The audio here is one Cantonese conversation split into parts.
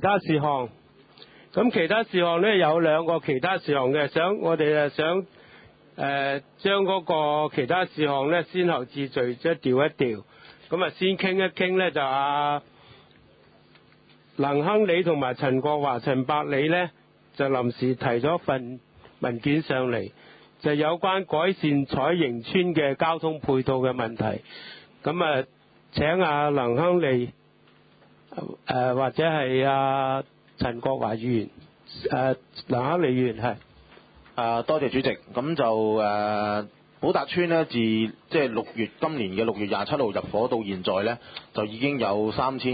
他事項。咁其他事項呢，有兩個其他事項嘅，我哋想將嗰個其他事項呢先後次序即係調一調。咁先傾一傾呢，就林亨利同埋陳國華、陳百里呢，就臨時提咗份文件上嚟，就有關改善彩盈村嘅交通配套嘅問題。咁請林亨利或者係陳國華議員，林亨利議員係。 多謝主席。咁就寶達邨呢，自即係今年嘅6月27號入伙到現在呢，就已經有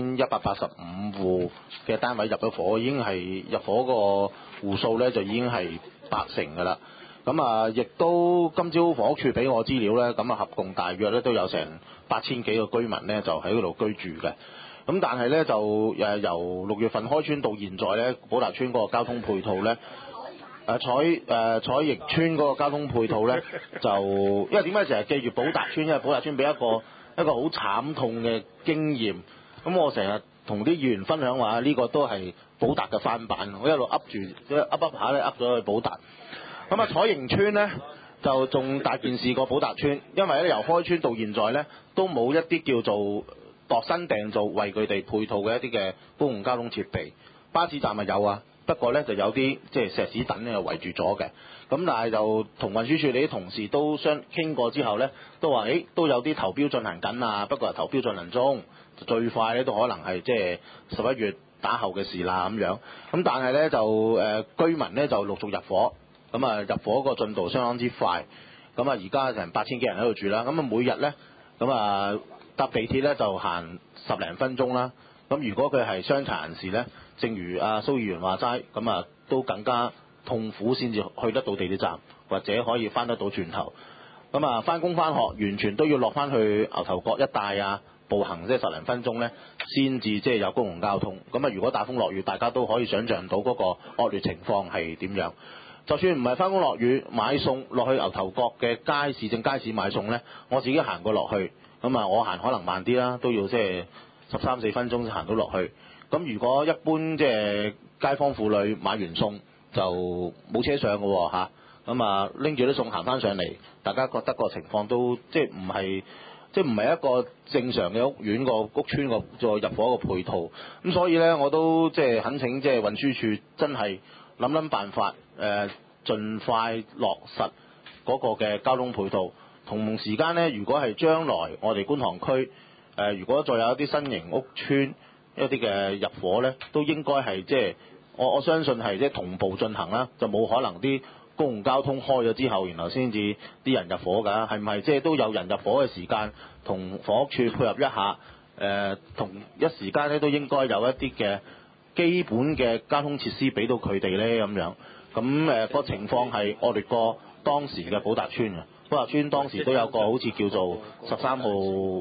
3185戶嘅單位入咗伙，已經係入伙個戶數呢，就已經係80%㗎啦。咁亦都今朝房屋署俾我資料呢，咁合共大約呢都有成8000幾個居民呢，就喺嗰度居住嘅。咁但係呢，就由6月份開邨到現在呢，寶達邨嗰個交通配套呢，彩盈邨嗰個交通配套呢，就因為點解成日記住寶達邨？因為寶達邨俾一個好慘痛嘅經驗。咁我成日同啲議員分享話，呢個都係寶達嘅翻版。我一路噏住，噏下咧噏咗去寶達。咁彩盈邨呢，就仲大件事過寶達邨，因為咧由開邨到現在呢，都冇一啲叫做度身訂造為佢哋配套嘅一啲嘅公共交通設備。巴士站咪有啊。不過咧就有啲即係石屎躉咧圍住咗嘅，咁但係就同運輸署你啲同事都傾過之後咧，都話都有啲投標進行緊啊，不過係投標進行中，最快咧都可能係即係11月打後嘅事啦咁樣。咁但係咧就居民咧就陸續入伙，咁入伙個進度相當之快，咁而家成8000幾人喺度住啦，咁每日咧咁搭地鐵咧就行10零分鐘啦。咁如果佢係傷殘人士咧，正如蘇議員話齋，咁都更加痛苦先至去得到地鐵站，或者可以翻得到轉頭。咁翻工翻學完全都要落翻去牛頭角一帶步行即係10零分鐘咧，先至即係有公共交通。咁如果大風落雨，大家都可以想像到嗰個惡劣情況係點樣。就算唔係翻工落雨，買餸落去牛頭角嘅市政街市買餸咧，我自己行過落去，咁我行可能慢啲啦，都要即係13、14分鐘先行到落去。咁如果一般即係街坊婦女買完餸就冇車上嘅喎嚇，咁拎住啲餸行翻上嚟，大家覺得個情況都即係唔係一個正常嘅屋苑個屋邨個再入伙個配套。咁所以咧我都即係懇請即係運輸署真係諗辦法盡快落實嗰個嘅交通配套。同時間咧，如果係將來我哋觀塘區如果再有一啲新型屋邨一啲嘅入伙咧，都應該係即係我相信係即係同步進行啦，就冇可能啲公共交通開咗之後，然後先至啲人入伙㗎。係咪即係都有人入伙嘅時間，同房屋署配合一下？同一時間咧都應該有一啲嘅基本嘅交通設施俾到佢哋咧咁樣。咁個情況係惡劣過當時嘅寶達邨啊！寶達邨當時都有個好似叫做13號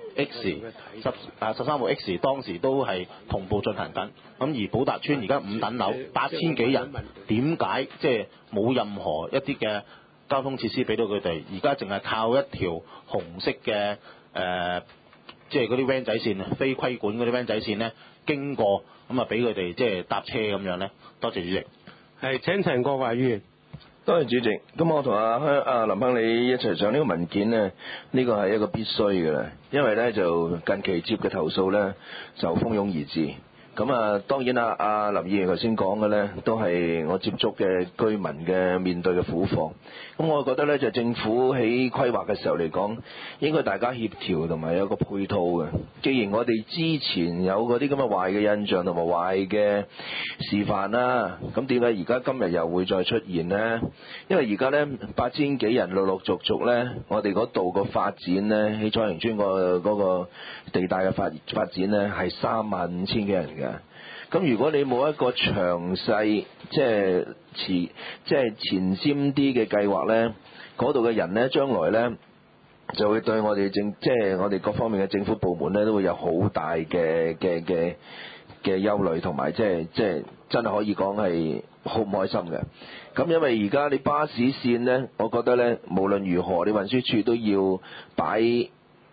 13號 X 當時都係同步進行緊，咁而寶達邨而家5等樓8000幾人，點解即係冇任何一啲嘅交通設施俾到佢哋？而家淨係靠一條紅色嘅即係嗰啲 van 仔線，非規管嗰啲 van 仔線咧經過，咁俾佢哋即係搭車咁樣咧。多謝主席。 係請陳國華議員。 多謝主席。咁我同林亨利一齊上呢個文件呢，呢個係一個必須嘅啦，因為呢就近期接嘅投訴呢就蜂擁而至。咁當然林議員頭先講嘅呢，都係我接觸嘅居民嘅面對嘅苦況。咁我覺得呢，就政府喺規劃嘅時候嚟講，應該大家協調同埋有個配套嘅。既然我哋之前有嗰啲咁嘅壞嘅印象同埋壞嘅示範啦，咁點解而家今日又會再出現呢？因為而家呢8000幾人陸陸續續呢，我哋嗰度個發展呢，喺彩盈邨嗰個地帶嘅發展呢，係35000幾人嘅。咁如果你冇一個詳細即係前瞻啲嘅計劃呢，嗰度嘅人呢，將來呢就會對我哋即係我哋各方面嘅政府部門呢，都會有好大嘅憂慮，同埋即係真係可以講係好唔開心嘅。咁因為而家你巴士線呢，我覺得呢，無論如何，你運輸署都要擺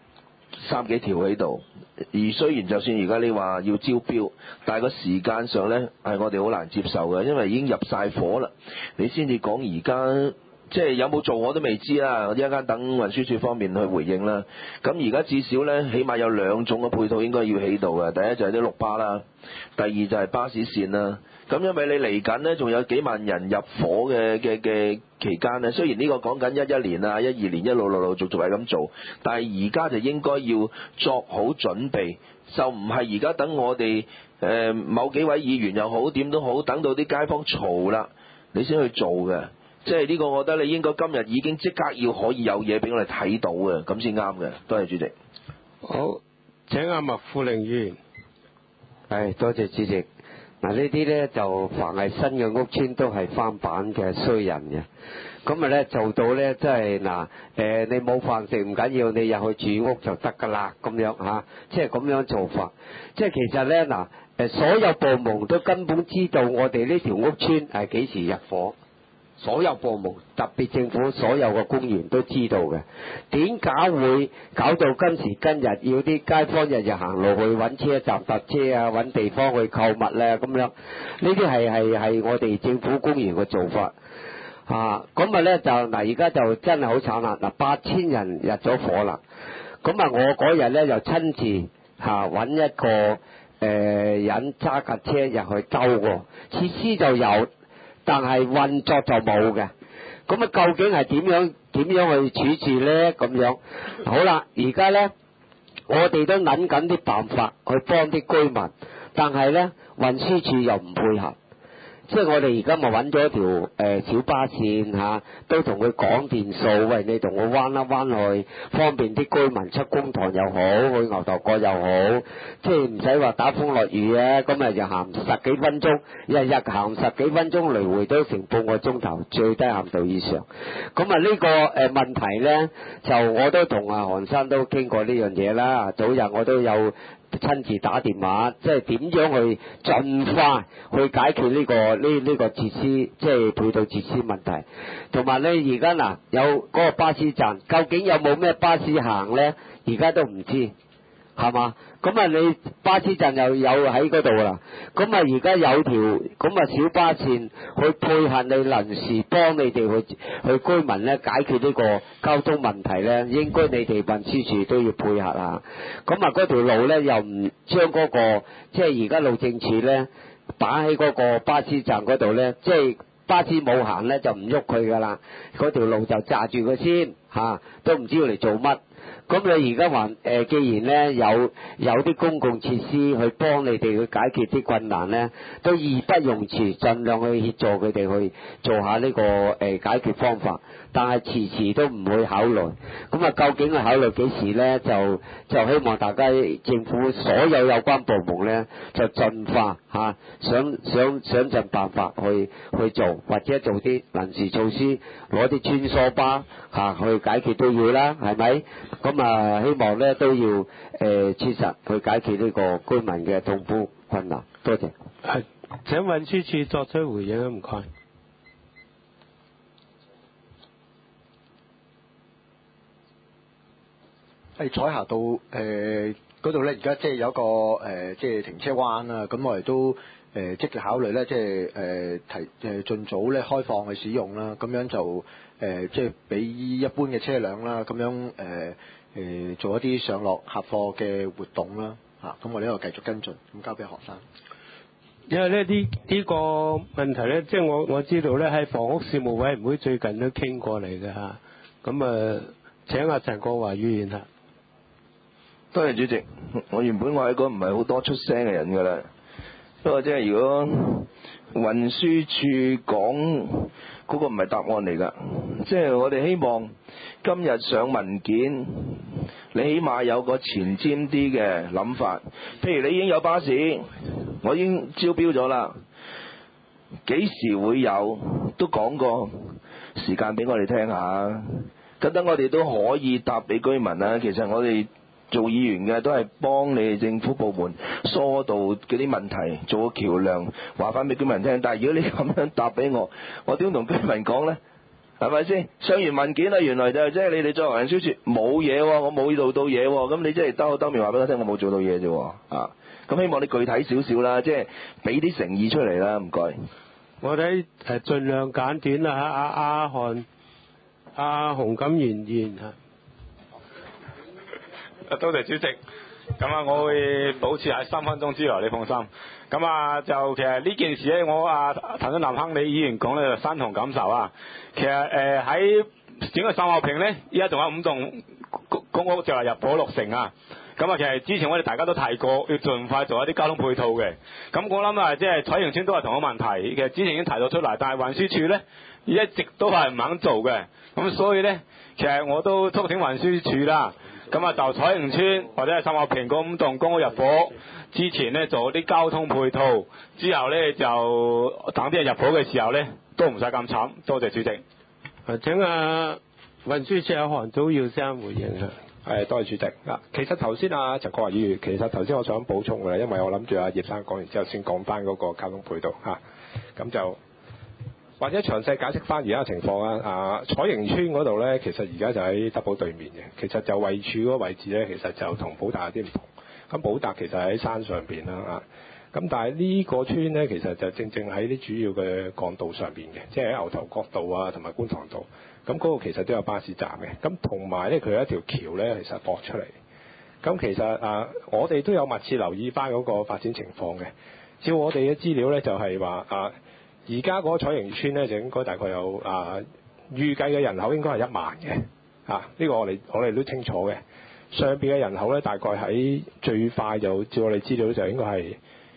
3幾條喺度。而雖然就算而家你話要招標，但係個時間上呢係我哋好難接受嘅，因為已經入晒伙啦，你先至講而家即係有冇做我都未知啦，我一陣間等運輸署方面去回應啦。咁而家至少呢，起碼有2種嘅配套應該要起到嘅，第一就係啲綠巴啦，第二就係巴士線啦。咁因為你嚟緊呢，仲有幾萬人入伙嘅期間呢，雖然呢個講緊11年啊、12年一路陸陸續續係咁做，但係而家就應該要作好準備，就唔係而家等我哋某幾位議員又好點都好，等到啲街坊嘈啦，你先去做嘅。即係呢個，我覺得你應該今日已經即刻要可以有嘢俾我哋睇到嘅，咁先啱嘅。多謝主席。 好，請阿麥富玲議員。 係，多謝主席。嗱，呢啲呢就凡係新嘅屋邨都係翻版嘅衰人嘅，咁啊呢做到呢，即係嗱你冇飯食唔緊要，你入去住屋就得㗎啦，咁樣嚇，即係咁樣做法。即係其實呢，所有部門都根本知道我哋呢條屋邨係幾時入伙。所有部門，特別政府所有嘅官員都知道嘅，點解會搞到今時今日要啲街坊日日行路去揾車站搭車啊，揾地方去購物咧咁樣？呢啲係我哋政府官員嘅做法啊！咁啊咧就嗱，而家就真係好慘啦！嗱，8000人入咗伙啦，咁啊我嗰日咧就親自揾一個人揸架車入去兜過，設施就有。但係運作就冇嘅，咁啊究竟係點樣去處置呢？咁樣好啦，而家呢，我哋都諗緊啲辦法去幫啲居民，但係呢，運輸署又唔配合。即係我哋而家咪揾咗條小巴線都同佢講電數，喂，你同我彎一彎去，方便啲居民出公堂又好，去牛頭角又好，即係唔使話打風落雨啊，咁啊就行10幾分鐘，日日行10幾分鐘來回都成半個鐘頭，最低限度以上。咁啊呢個問題呢，就我都同阿韓生都傾過呢樣嘢啦，早日我都有親自打電話，即係點樣去盡快去解決呢個設施，即係配套設施問題。同埋呢，而家嗱有嗰個巴士站，究竟有冇咩巴士行呢？而家都唔知，係嘛？咁啊，你巴士站又有喺嗰度啦。咁啊，而家有條咁啊小巴線去配合你臨時幫你哋去居民呢解決呢個交通問題呢，應該你哋運輸署都要配合下。咁啊，嗰條路呢又唔將嗰個即係而家路政署呢擺喺嗰個巴士站嗰度呢，即係巴士冇行呢就唔喐佢噶啦，嗰條路就揸住佢先都唔知要嚟做乜。咁你而家話既然呢有啲公共設施去幫你哋去解決啲困難呢，都義不容辭，盡量去協助佢哋去做下呢個解決方法。但係遲遲都唔會考慮。咁啊，究竟係考慮幾時呢？就希望大家政府所有關部門呢，就盡快想盡辦法去做，或者做啲臨時措施，攞啲穿梭巴去解決都要啦，係咪？咁啊，希望呢都要切實去解決呢個居民嘅痛苦困難。多謝。 係，請運輸署作出回應啊，唔該。 係彩霞道嗰度咧，而家即係有一個即係停車灣啦，咁我哋都積極考慮咧，即係盡早咧開放去使用啦，咁樣就即係俾一般嘅車輛啦，咁樣做一啲上落客貨嘅活動啦，咁我哋呢度繼續跟進，咁交俾何生。 因為咧呢個問題咧，即係我知道咧喺房屋事務委員會最近都傾過嚟嘅嚇，咁請阿陳國華議員多謝主席。我原本我係一個唔係好多出聲嘅人㗎啦，不過即係如果運輸署講嗰個唔係答案嚟㗎，即係我哋希望今日上文件，你起碼有個前瞻啲嘅諗法。譬如你已經有巴士，我已經招標咗啦，幾時會有都講個時間俾我哋聽下，咁等我哋都可以答俾居民啦。其實我哋做議員嘅都係幫你哋政府部門疏導嗰啲問題，做個橋梁，話翻俾居民聽。但係如果你咁樣答俾我點同居民講呢？ 係咪先？上完文件啦，原來就即係你哋作為運輸署冇嘢喎，我冇做到嘢喎，咁你即係兜面話俾我聽，我冇做到嘢啫喎，啊！咁希望你具體少少啦，即係俾啲誠意出嚟啦，唔該。 我睇盡量簡短啦嚇，阿洪錦元議員嚇。 多謝主席。咁啊，我會保持喺3分鐘之內，你放心。咁啊，就其實呢件事咧，我頭先林亨利議員講咧就身同感受啊。其實喺整個秀茂坪咧，依家仲有5棟公屋就係入伙6成啊。咁啊，其實之前我哋大家都提過，要盡快做一啲交通配套嘅。咁我諗啊，即係彩盈邨都係同一個問題。其實之前已經提到出嚟，但係運輸署咧一直都係唔肯做嘅。咁所以咧，其實我都促請運輸署啦。咁啊，就彩盈邨或者係秀茂坪嗰5棟公屋入伙之前咧，做啲交通配套，之後咧就等啲人入伙嘅時候咧，都唔使咁慘。多謝主席。 請運輸署韓祖耀生回應啊。 多謝主席。其實頭先陳國華議員，其實頭先我想補充嘅，因為我諗住葉生講完之後先講翻嗰個交通配套嚇，咁就或者詳細解釋翻而家嘅情況啊。彩盈邨嗰度咧，其實而家就喺德寶對面嘅，其實就位處嗰個位置咧，其實就同寶達有啲唔同。咁寶達其實喺山上邊啦咁但係呢個村咧，其實就正喺啲主要嘅幹道上邊嘅，即係喺牛頭角道啊同埋觀塘道。咁嗰個其實都有巴士站嘅，咁同埋咧佢有一條橋咧，其實駁出嚟。咁其實我哋都有密切留意翻嗰個發展情況嘅。照我哋嘅資料咧，就係話而家嗰個彩盈邨咧，就應該大概有預計嘅人口應該係1萬嘅。呢個我哋都清楚嘅。上邊嘅人口咧，大概喺最快就照我哋資料就應該係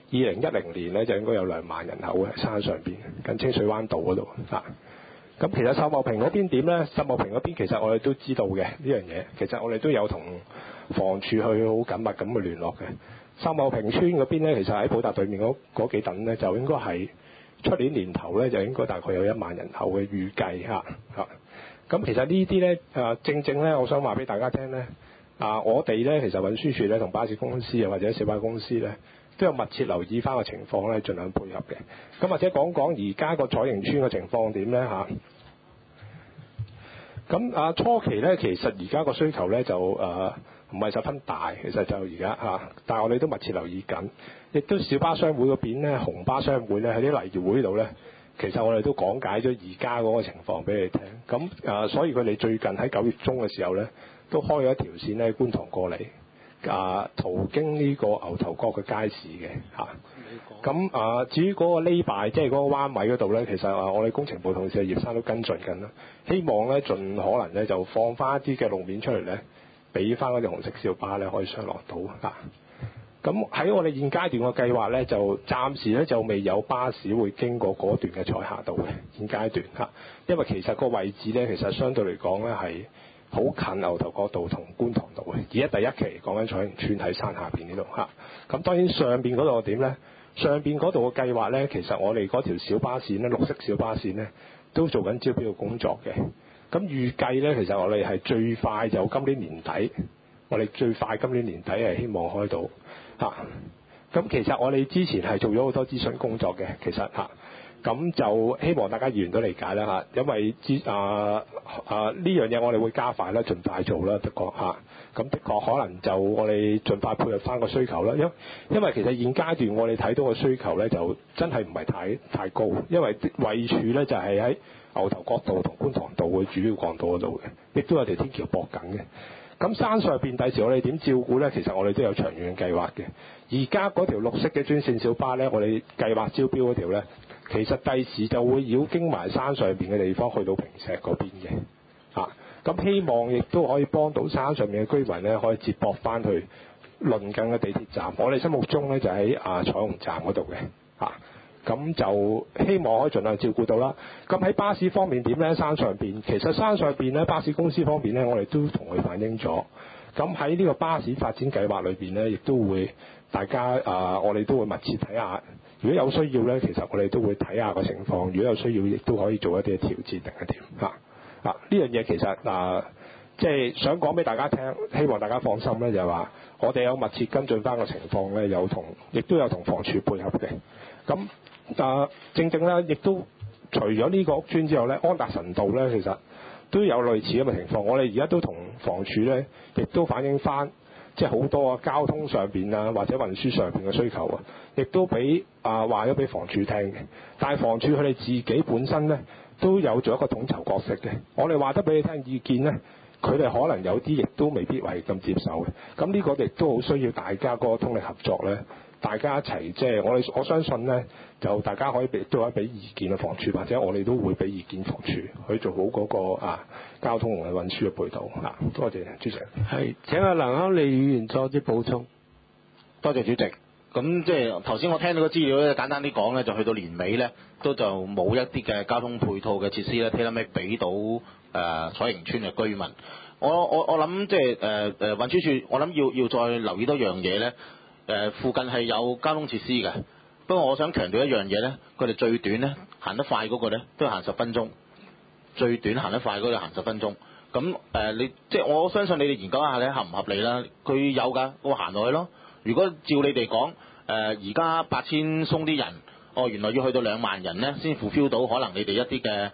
2010年咧，就應該有2萬人口嘅山上邊，近清水灣道嗰度咁其實秀茂坪嗰邊點咧？秀茂坪嗰邊其實我哋都知道嘅呢樣嘢，其實我哋都有同房署去好緊密咁去聯絡嘅。秀茂坪村嗰邊咧，其實喺寶達對面嗰幾棟咧，就應該係出年年頭咧，就應該大概有1萬人口嘅預計嚇。咁其實呢啲咧正咧，我想話俾大家聽咧，我哋咧其實運輸署咧同巴士公司啊或者小巴公司咧，都有密切留意翻個情況咧，盡量配合嘅。咁或者講講而家個彩盈邨嘅情況點咧嚇？咁初期咧，其實而家個需求咧就唔係十分大，其實就而家但係我哋都密切留意緊，亦都小巴商會嗰邊咧，紅巴商會咧喺啲例會會度咧，其實我哋都講解咗而家嗰個情況俾你聽。咁所以佢哋最近喺9月中嘅時候咧，都開咗一條線咧，觀塘過嚟。途經呢個牛頭角嘅街市嘅咁至於嗰個呢排即係嗰個彎位嗰度咧，其實我哋工程部同事葉生都跟進緊啦，希望咧盡可能咧就放翻一啲嘅路面出嚟咧，俾翻嗰啲紅色小巴咧可以上落到咁喺我哋現階段嘅計劃咧，就暫時咧就未有巴士會經過嗰段嘅彩霞道嘅現階段因為其實個位置咧，其實相對嚟講咧係好近牛頭角道同觀塘道嘅，而家第一期講緊彩盈邨喺山下邊呢度咁當然上邊嗰度點咧？上邊嗰度嘅計劃咧，其實我哋嗰條小巴線咧，綠色小巴線咧，都做緊招標嘅工作嘅。咁預計咧，其實我哋係最快就今年年底，我哋最快今年年底係希望開到咁其實我哋之前係做咗好多諮詢工作嘅，其實咁就希望大家議員都理解啦因為呢樣嘢我哋會加快啦，盡快做啦，的確咁的確可能就我哋盡快配合翻個需求啦，因為其實現階段我哋睇到個需求咧就真係唔係太高，因為位處咧就係喺牛頭角道同觀塘道嘅主要幹道嗰度嘅，亦都有條天橋駁緊嘅。咁山上邊第時我哋點照顧咧？其實我哋都有長遠嘅計劃嘅。而家嗰條綠色嘅專線小巴咧，我哋計劃招標嗰條咧，其實第時就會繞經埋山上邊嘅地方去到坪石嗰邊嘅。咁希望亦都可以幫到山上面嘅居民咧，可以接駁翻去鄰近嘅地鐵站。我哋心目中咧就喺彩虹站嗰度嘅。咁就希望可以盡量照顧到啦。咁喺巴士方面點咧？山上邊其實山上邊咧，巴士公司方面咧，我哋都同佢反映咗。咁喺呢個巴士發展計劃裏邊咧，亦都會大家我哋都會密切睇下。如果有需要咧，其實我哋都會睇下個情況。如果有需要，亦都可以做一啲嘅調節定係點呢樣嘢其實即係想講俾大家聽，希望大家放心咧，就係話我哋有密切跟進翻個情況咧，亦都有同房署配合嘅。咁正正咧，亦都除咗呢個屋邨之後咧，安達臣道咧其實都有類似咁嘅情況。我哋而家都同房署咧，亦都反映翻，即係好多交通上邊啊，或者運輸上邊嘅需求啊，亦都俾話咗俾房署聽嘅。但係房署佢哋自己本身咧都有做一個統籌角色嘅。我哋話得俾你聽意見咧，佢哋可能有啲亦都未必係咁接受嘅。咁呢個亦都好需要大家嗰個通力合作咧。大家一齊即係我相信咧，就大家可以都可以俾意見嘅房署，或者我哋都會俾意見房署去做好嗰個交通同埋運輸嘅配套。多謝主席。 係請阿梁康利議員作啲補充。 多謝主席。咁即係頭先我聽到個資料咧，簡單啲講咧，就去到年尾咧，就冇一啲嘅交通配套嘅設施咧，tailor-made俾到彩盈邨嘅居民。我諗即係運輸署，我諗要再留意多樣嘢咧。附近係有交通設施嘅，不過我想強調一樣嘢咧，佢哋最短咧行得快嗰個咧都行10分鐘，最短行得快嗰個行10分鐘。咁你即係我相信你哋研究一下咧合唔合理啦。佢有㗎，我行落去咯。如果照你哋講，而家8000鬆啲人，原來要去到2萬人咧先 fulfill 到，可能你哋一啲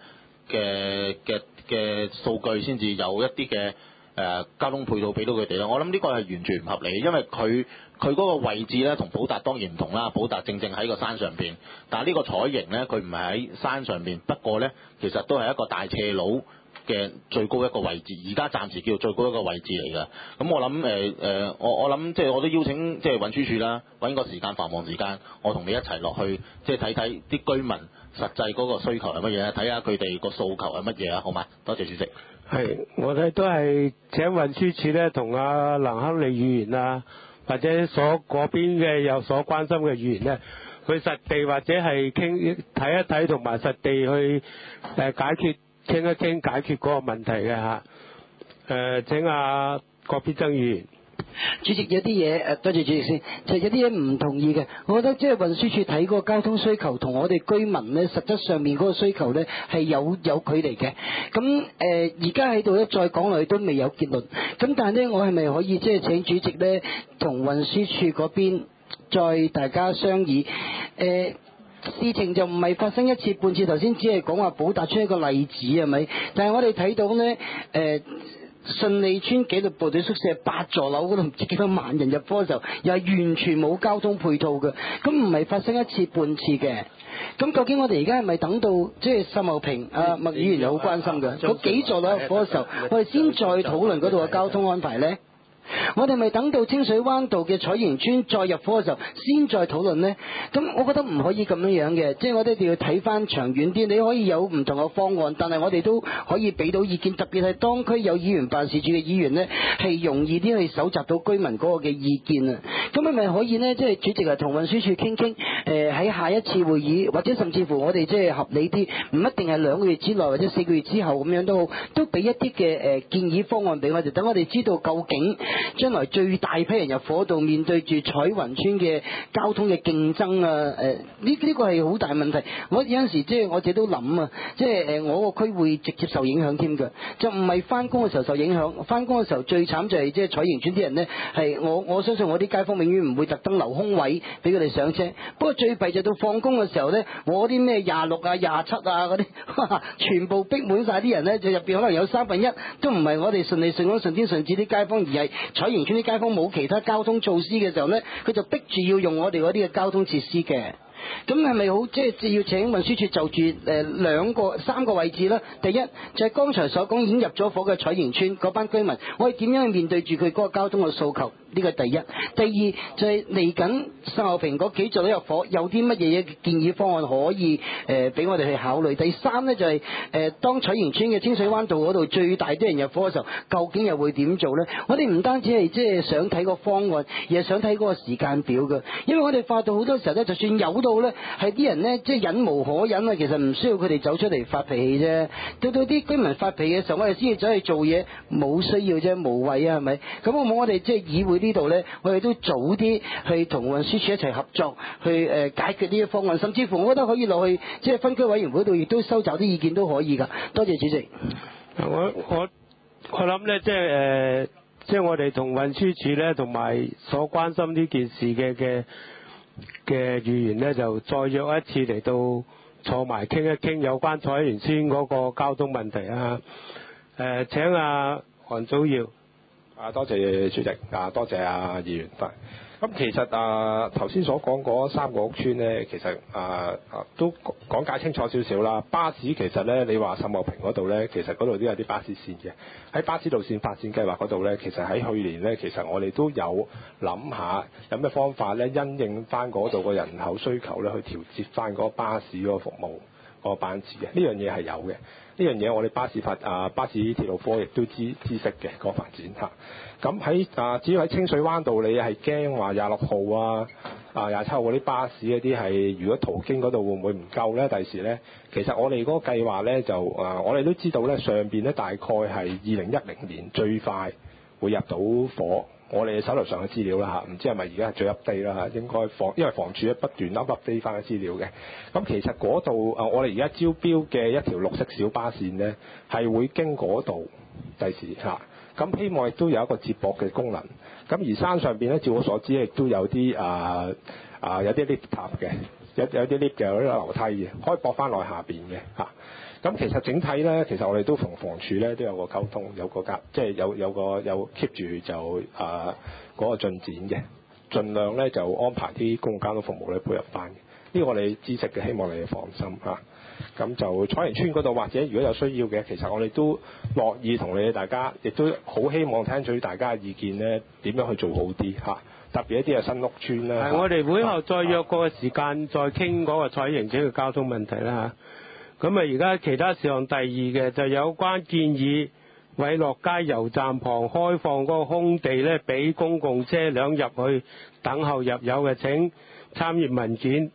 嘅數據先至有一啲嘅交通配套俾到佢哋啦。我諗呢個係完全唔合理，因為佢嗰個位置咧同寶達當然唔同啦。寶達正喺個山上邊，但係呢個彩盈咧佢唔係喺山上邊，不過咧其實都係一個大斜路嘅最高一個位置，而家暫時叫做最高一個位置嚟㗎。咁我諗我諗即係我都邀請即係運輸署啦，揾個時間繁忙時間，我同你一齊落去即係睇睇啲居民實際嗰個需求係乜嘢，睇下佢哋個訴求係乜嘢啊，好嘛？多謝主席。 係，我哋都係請運輸署咧同阿梁康利議員啊，或者嗰邊嘅有所關心嘅議員咧，去實地或者係睇一睇同埋實地去傾一傾解決嗰個問題嘅嚇。請阿郭必爭議員。 主席有啲嘢多謝主席先，就有啲嘢唔同意嘅。我覺得即係運輸署睇嗰個交通需求同我哋居民咧，實質上面嗰個需求咧係有距離嘅。咁而家喺度咧再講落去都未有結論。咁但係咧，我係咪可以即係請主席咧同運輸署嗰邊再大家商議？事情就唔係發生一次半次，頭先只係講話寶達邨一個例子係咪？但係我哋睇到咧順利邨紀律部隊宿舍8座樓嗰度唔知幾多萬人入伙嘅時候，又係完全冇交通配套嘅，咁唔係發生一次半次嘅。咁究竟我哋而家係咪等到即係秀茂坪麥議員又好關心嘅嗰幾座樓入伙嘅時候，我哋先再討論嗰度嘅交通安排呢？我哋咪等到清水灣道嘅彩盈邨再入伙嘅時候，先再討論呢？咁我覺得唔可以咁樣嘅，即係我哋一定要睇翻長遠啲。你可以有唔同嘅方案，但係我哋都可以俾到意見，特別係當區有議員辦事處嘅議員呢，係容易啲去搜集到居民嗰個嘅意見啊。咁係咪可以呢？即係主席啊，同運輸署傾傾，喺下一次會議，或者甚至乎我哋即係合理啲，唔一定係2個月之內或者4個月之後咁樣都好，都俾一啲嘅建議方案俾我哋，等我哋知道究竟將來最大批人入伙度，面對住彩雲邨嘅交通嘅競爭啊！呢個係好大問題。我有陣時即係我自己都諗啊，即係我個區會直接受影響添㗎，就唔係翻工嘅時候受影響。翻工嘅時候最慘就係即係彩盈邨啲人呢，係我相信我啲街坊永遠唔會特登留空位俾佢哋上車。不過最弊就到放工嘅時候呢，我啲咩26啊、27啊嗰啲，全部逼滿晒啲人呢，就入邊可能有1/3都唔係我哋順利順安順天順治啲街坊，而係彩盈邨啲街坊冇其他交通措施嘅時候呢，佢就逼住要用我哋嗰啲嘅交通設施嘅。咁係咪好即係要請運輸署就住3個位置啦？第一就係剛才所講已經入咗伙嘅彩盈邨嗰班居民，我哋點樣去面對住佢嗰個交通嘅訴求？呢個第一。第二就係嚟緊秀茂坪嗰幾座都入伙，有啲乜嘢建議方案可以俾我哋去考慮？第三呢，就係當彩盈邨嘅清水灣道嗰度最大啲人入伙嘅時候，究竟又會點做呢？我哋唔單止係即係想睇個方案，而係想睇嗰個時間表嘅，因為我哋發到好多時候呢，就算有到呢，係啲人呢，即係忍無可忍啊！其實唔需要佢哋走出嚟發脾氣啫，到啲居民發脾氣嘅時候，我哋先至走去做嘢，冇需要啫，無謂啊，係咪？咁我哋即係議會呢度呢，我哋都早啲去同運輸署一齊合作，去解決呢啲方案，甚至乎我覺得可以落去即係分區委員會度，亦都收集啲意見都可以㗎。多謝主席。 我諗呢，即係我哋同運輸署呢，同埋所關心呢件事嘅議員呢，就再約一次嚟到坐埋傾一傾有關彩園村嗰個交通問題啊。請阿韓祖堯。 多謝主席，多謝議員。咁其實頭先所講嗰3個屋邨咧，其實都講解清楚少少啦。巴士其實咧，你話秀茂坪嗰度咧，其實嗰度都有啲巴士線嘅。喺巴士路線發展計劃嗰度咧，其實喺去年咧，其實我哋都有諗下有咩方法咧，因應翻嗰度個人口需求咧，去調節翻嗰個巴士嗰個服務嗰個班次嘅。呢樣嘢係有嘅。呢樣嘢我哋巴士鐵路科亦都知悉嘅個發展嚇。咁喺至於喺清水灣道，你係驚話26號27號嗰啲巴士嗰啲係如果途經嗰度會唔會唔夠咧？第時咧，其實我哋嗰個計劃咧就我哋都知道咧，上邊咧大概係2010年最快會入到伙。我哋手頭上嘅資料啦嚇，唔知係咪而家係最 update 啦嚇，應該因為房署咧不斷 update 翻嘅資料嘅。咁其實嗰度我哋而家招標嘅一條綠色小巴線咧，係會經嗰度第時嚇。咁希望亦都有一個接駁嘅功能。咁而山上邊咧，照我所知亦都有啲有啲 lift 塔嘅，有啲 lift 嘅，有啲樓梯嘅，可以駁翻落下邊嘅嚇。咁其實整體咧，其實我哋都同房署咧都有個溝通，有個即係有 keep 住就嗰個進展嘅，盡量咧就安排啲公共交通服務咧配合翻嘅。呢個我哋知悉嘅，希望你哋放心嚇。咁就彩園村嗰度，或者如果有需要嘅，其實我哋都樂意同你哋大家，亦都好希望聽取大家嘅意見咧，點樣去做好啲嚇。特別一啲係新屋邨啦。 我哋會後再約個時間再傾嗰個彩園村嘅交通問題啦嚇。咁而家其他事項第二嘅就有關建議偉樂街油站旁開放嗰個空地咧，俾公共車輛入去等候入油嘅，請參閱文件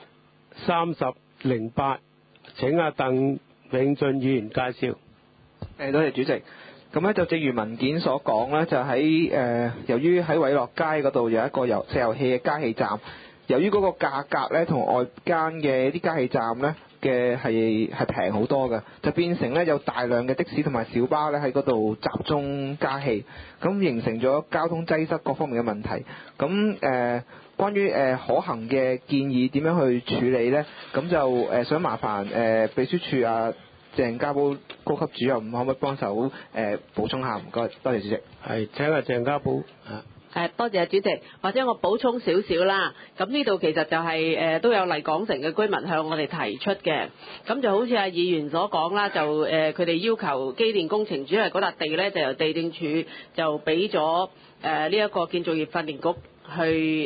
3008。請阿鄧永俊議員介紹。 多謝主席。咁咧就正如文件所講咧，就喺由於喺偉樂街嗰度有一個石油氣嘅加氣站，由於嗰個價格咧同外間嘅啲加氣站咧嘅係平好多嘅，就變成咧有大量嘅的士同埋小巴咧喺嗰度集中加氣，咁形成咗交通擠塞各方面嘅問題。咁關於可行嘅建議點樣去處理呢？咁就想麻煩秘書處鄭家寶高級主任可唔可以幫手補充下？唔該，多謝主席。 係，請阿鄭家寶。 多謝主席，或者我補充少少啦。咁呢度其實就係都有麗港城嘅居民向我哋提出嘅。咁就好似阿議員所講啦，就佢哋要求機電工程署，因為嗰笪地咧就由地政署就俾咗呢一個建造業訓練局去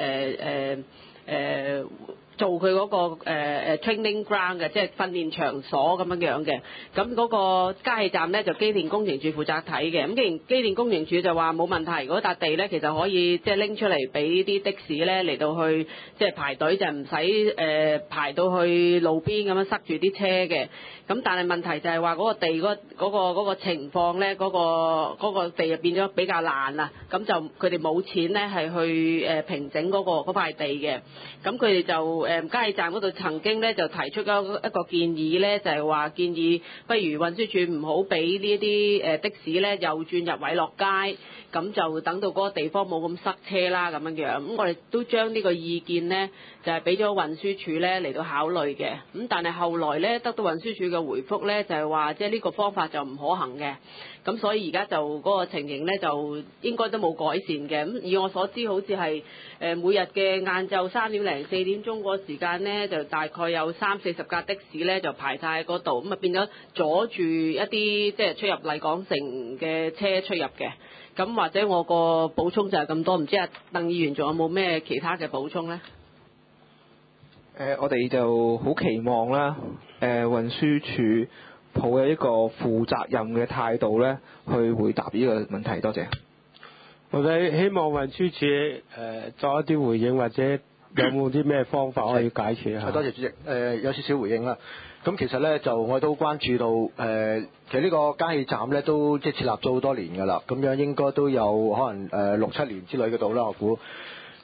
做佢嗰個training ground 嘅，即係訓練場所咁樣嘅。咁嗰個加氣站咧就機電工程署負責睇嘅。咁既然機電工程署就話冇問題，嗰笪地咧其實可以即係拎出嚟俾啲的士咧嚟到去即係排隊，就唔使排到去路邊咁樣塞住啲車嘅。咁但係問題就係話嗰個地嗰個情況咧，嗰個地就變咗比較爛啦。咁就佢哋冇錢咧係去平整嗰塊地嘅。咁佢哋就加氣站嗰度曾經咧就提出一個建議咧，就係話建議不如運輸署唔好俾呢啲的士咧又轉入偉樂街，咁就等到嗰個地方冇咁塞車啦咁樣樣。咁我哋都將呢個意見咧就係俾咗運輸署咧嚟到考慮嘅。咁但係後來咧得到運輸署嘅回覆咧就係話即係呢個方法就唔可行嘅。咁所以而家就嗰個情形咧就應該都冇改善嘅。咁以我所知好似係每日嘅晏晝3點零4點鐘嗰個時間咧，就大概有30-40架的士咧就排晒喺嗰度，咁啊變咗阻住一啲即係出入麗港城嘅車出入嘅。咁或者我個補充就係咁多，唔知阿鄧議員仲有冇咩其他嘅補充咧？ 我哋就好期望啦，運輸署抱有一個負責任嘅態度咧，去回答呢個問題。多謝。 我哋希望運輸署作一啲回應，或者有冇啲咩方法可以解決啊？ 多謝主席。有少少回應啦。咁其實咧就我都關注到其實呢個加氣站咧都即係設立咗好多年㗎啦，咁樣應該都有可能6-7年之類嘅度啦，我估。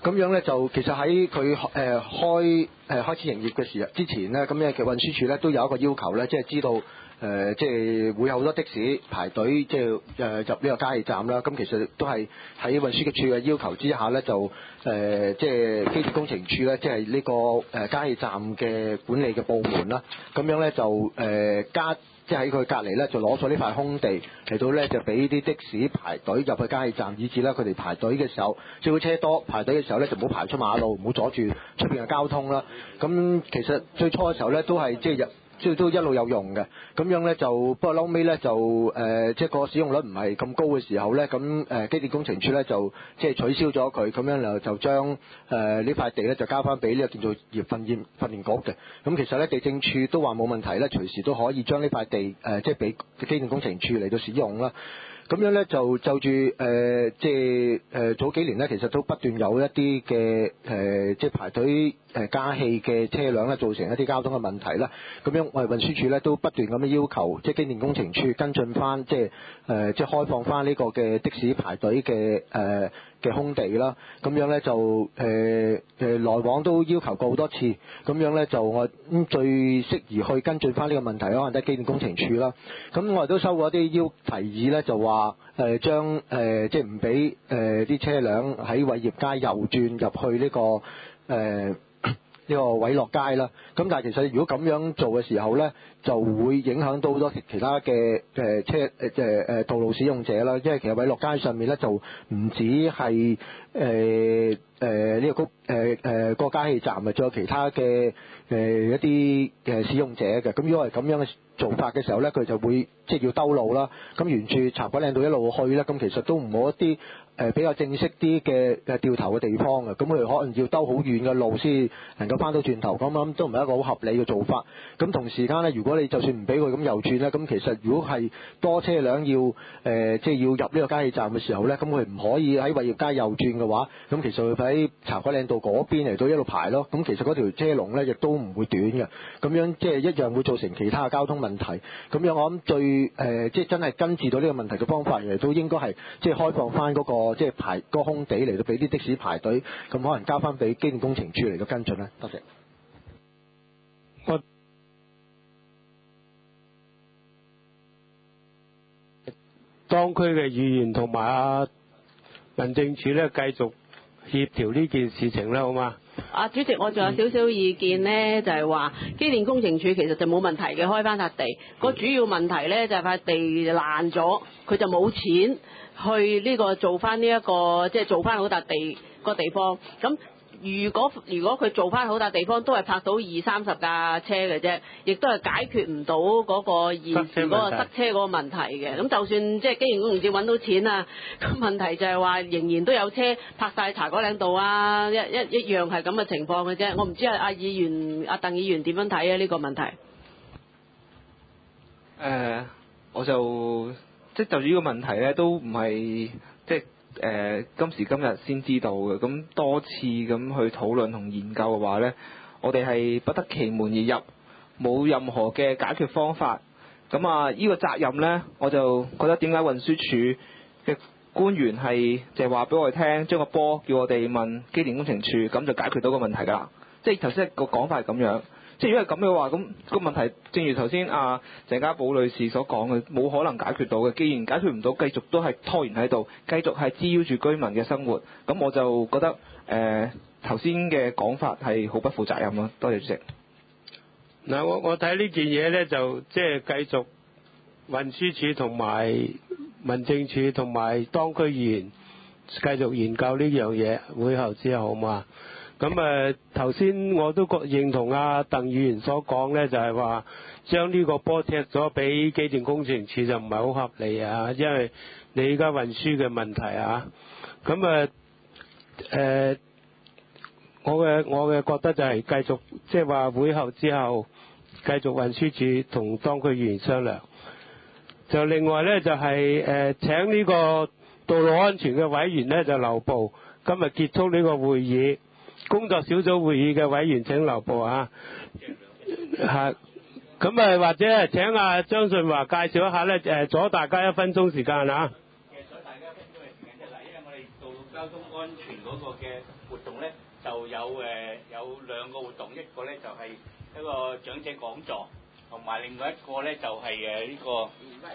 咁樣咧就其實喺佢開始營業嘅時候之前咧，咁咧其實運輸署咧都有一個要求咧，即係知道即係會有好多的士排隊，即係入呢個加氣站啦。咁其實都係喺運輸署嘅要求之下咧，就即係機電工程署咧，即係呢個加氣站嘅管理嘅部門啦。咁樣咧就即係喺佢隔離咧，就攞咗呢塊空地嚟到咧，就俾啲的士排隊入去加氣站，以至咧佢哋排隊嘅時候，最好車多排隊嘅時候咧，就唔好排出馬路，唔好阻住出邊嘅交通啦。咁其實最初嘅時候咧，都係即係都一路有用嘅，咁樣咧就不過後尾咧就即係個使用率唔係咁高嘅時候咧，咁機電工程署咧就即係取消咗佢，咁樣就將呢塊地咧就交翻俾呢個建造業訓練局嘅。咁其實咧地政處都話冇問題咧，隨時都可以將呢塊地即係俾機電工程署嚟到使用啦。咁樣咧就住即係早幾年咧，其實都不斷有一啲嘅即係排隊加氣嘅車輛咧，造成一啲交通嘅問題啦。咁樣我哋運輸署咧都不斷咁樣要求，即係機電工程署跟進翻，即係開放翻呢個嘅的士排隊嘅空地啦。咁樣咧就來往都要求過好多次。咁樣咧就我最適宜去跟進翻呢個問題，可能都係機電工程署啦。咁我哋都收過一啲提議咧，就話將即係唔俾啲車輛喺偉業街右轉入去呢個呢個偉樂街啦。咁但係其實如果咁樣做嘅時候咧，就會影響到好多其他嘅道路使用者啦。因為其實偉樂街上面咧就唔止係呢個加氣站啊，仲有其他嘅一啲使用者嘅。咁如果係咁樣嘅做法嘅時候咧，佢就會即係要兜路啦。咁沿住茶果嶺道一路去咧，咁其實都唔好一啲比較正式啲嘅掉頭嘅地方嘅。咁佢哋可能要兜好遠嘅路先能夠翻到轉頭，咁我諗都唔係一個好合理嘅做法。咁同時間咧，如果你就算唔俾佢咁右轉咧，咁其實如果係多車輛要即係要入呢個加氣站嘅時候咧，咁佢唔可以喺偉業街右轉嘅話，咁其實會喺茶果嶺道嗰邊嚟到一路排咯。咁其實嗰條車龍咧亦都唔會短嘅，咁樣即係一樣會造成其他嘅交通問題。咁樣我諗最即係真係根治到呢個問題嘅方法，亦都應該係即係開放翻嗰個即係排嗰個空地嚟到俾啲的士排隊，咁可能交翻俾機電工程署嚟到跟進啦。多謝。 當區嘅議員同埋民政處咧，繼續協調呢件事情啦，好嘛？ 主席，我仲有少少意見呢，就係話機電工程署其實就冇問題嘅，開翻笪地。個主要問題呢，就係塊地爛咗，佢就冇錢去呢個做翻呢一個，即係做翻好笪地個地方。咁如果佢做翻好笪地方，都係泊到20-30架車嘅啫，亦都係解決唔到嗰個現時嗰個塞車嗰個問題嘅。咁就算即係機電工程署揾到錢啊，咁問題就係話仍然都有車泊晒茶果嶺道啊，一樣係咁嘅情況嘅啫。我唔知阿鄧議員點樣睇啊呢個問題？ 我就即係就住呢個問題咧，都唔係即係今時今日先知道嘅，咁多次咁去討論同研究嘅話呢，我哋係不得其門而入，冇任何嘅解決方法。咁啊，呢個責任呢，我就覺得點解運輸署嘅官員係就係話俾我哋聽，將個波叫我哋問機電工程署，咁就解決到個問題㗎啦。即係頭先個講法係咁樣。即係如果係咁嘅話，咁個問題正如頭先鄭家寶女士所講嘅，冇可能解決到嘅。既然解決唔到，繼續都係拖延喺度，繼續係滋擾住居民嘅生活。咁我就覺得頭先嘅講法係好不負責任咯。多謝主席。 嗱，我睇呢件嘢咧，就即係繼續運輸署同埋民政處同埋當區議員繼續研究呢樣嘢，會後之後好嘛？咁頭先我都認同鄧議員所講咧，就係話將呢個波踢咗俾機電工程署就唔係好合理啊，因為你而家運輸嘅問題啊。咁我嘅覺得就係繼續即係話會後之後繼續運輸署同當區議員商量。就另外咧就係請呢個道路安全嘅委員咧就留步，今日結束呢個會議。工作小組會議嘅委員請留步啊！咁或者係請張順華介紹一下咧，阻大家1分鐘時間啊！ 其實阻大家1分鐘嘅時間啫，嗱，因為我哋道路交通安全嗰個嘅活動咧就有兩個活動，一個咧就係一個長者講座，同埋另外一個咧就係呢個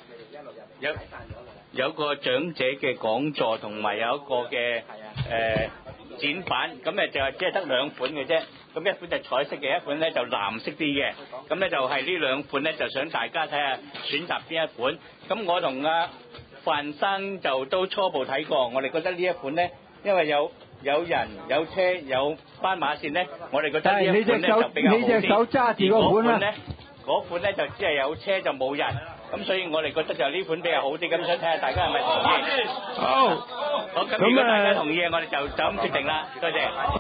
有個長者嘅講座，同埋有一個嘅展板，咁誒就係只係得兩款嘅啫。咁一款就彩色嘅，一款咧就藍色啲嘅。咁咧就係呢兩款咧，就想大家睇下選擇邊一款。咁我同范生就都初步睇過，我哋覺得呢一款咧，因為有人有車有斑馬線咧，我哋覺得呢一款咧就比較好啲。 你隻手揸住嗰款咧， 嗰款咧就只係有車就冇人，咁所以我哋覺得就呢款比較好啲。咁想睇下大家係咪同意？好，咁如果大家同意，我哋就咁決定啦。多謝。